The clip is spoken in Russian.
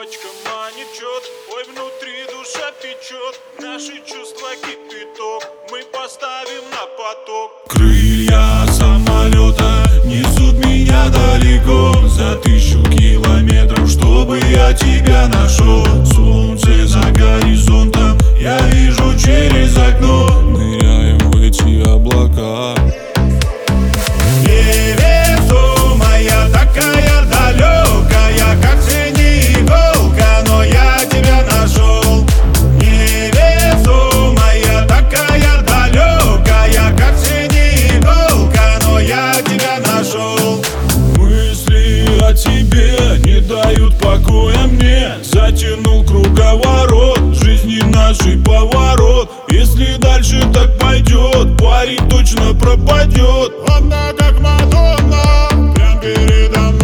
Точка манит чет, ой, внутри душа печет. Наши чувства кипяток, мы поставим на поток. Крылья самолета несут меня далеко, за 1000 километров, чтобы я тебя нашел. Солнце за горизонтом я вижу через окно, ныряем в эти облака. Невесомая, такая далекая, как синеголка, но я тебя нашел. Невесомая, такая далекая, как синеголка, но я тебя нашел. Мысли о тебе не дают покоя мне, затянул круговорот жизни нашей поворот. Если дальше так пойдет, парень точно пропадет. Одна как Мадонна, прям передо мной.